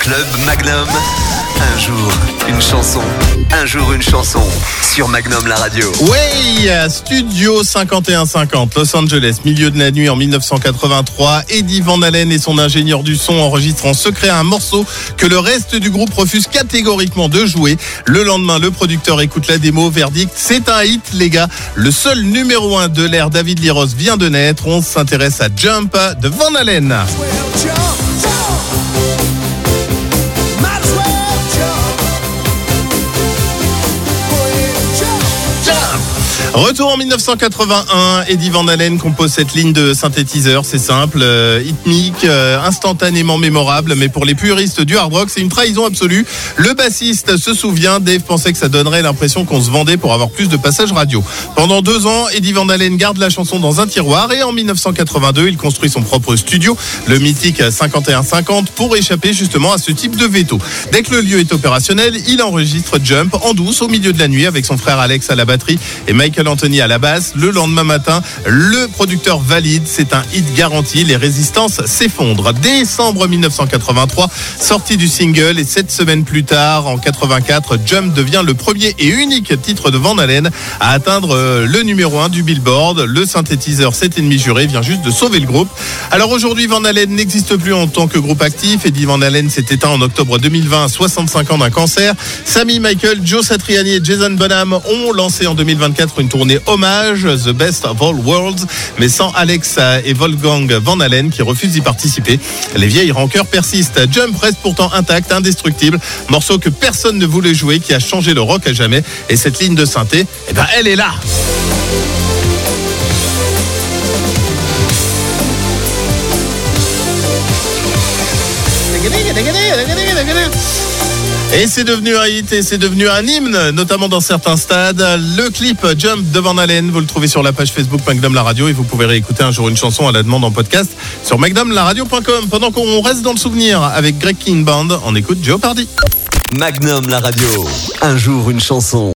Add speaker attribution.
Speaker 1: Club Magnum. Un jour, une chanson. Un jour, une chanson. Sur Magnum, la radio.
Speaker 2: Oui, Studio 5150, Los Angeles, milieu de la nuit en 1983. Eddie Van Halen et son ingénieur du son enregistrent en secret un morceau que le reste du groupe refuse catégoriquement de jouer. Le lendemain, le producteur écoute la démo. Verdict, c'est un hit, les gars. Le seul numéro 1 de l'ère David Lee Roth vient de naître. On s'intéresse à Jump de Van Halen. Retour en 1981, Eddie Van Halen compose cette ligne de synthétiseur, c'est simple, rythmique, instantanément mémorable, mais pour les puristes du hard rock, c'est une trahison absolue. Le bassiste se souvient, Dave pensait que ça donnerait l'impression qu'on se vendait pour avoir plus de passages radio. Pendant 2 ans, Eddie Van Halen garde la chanson dans un tiroir et en 1982, il construit son propre studio, le mythique 5150, pour échapper justement à ce type de veto. Dès que le lieu est opérationnel, il enregistre Jump en douce au milieu de la nuit avec son frère Alex à la batterie et Michael Anthony à la basse. Le lendemain matin, le producteur valide, c'est un hit garanti, les résistances s'effondrent. Décembre 1983, sortie du single et 7 semaines plus tard, en 84, Jump devient le premier et unique titre de Van Halen à atteindre le numéro 1 du Billboard. Le synthétiseur, cet ennemi juré, vient juste de sauver le groupe. Alors aujourd'hui, Van Halen n'existe plus en tant que groupe actif. Eddie Van Halen s'est éteint en octobre 2020 à 65 ans d'un cancer. Sammy, Michael, Joe Satriani et Jason Bonham ont lancé en 2024 une tournée hommage, The Best of All Worlds, mais sans Alex et Wolfgang Van Halen qui refusent d'y participer. Les vieilles rancœurs persistent. Jump reste pourtant intact, indestructible, morceau que personne ne voulait jouer, qui a changé le rock à jamais. Et cette ligne de synthé, elle est là. Et c'est devenu un hit et c'est devenu un hymne, notamment dans certains stades. Le clip Jump de Van Halen, vous le trouvez sur la page Facebook Magnum La Radio et vous pouvez réécouter un jour une chanson à la demande en podcast sur magnumlaradio.com. Pendant qu'on reste dans le souvenir avec Greg King Band, on écoute Jeopardy.
Speaker 1: Magnum, la radio. Un jour, une chanson.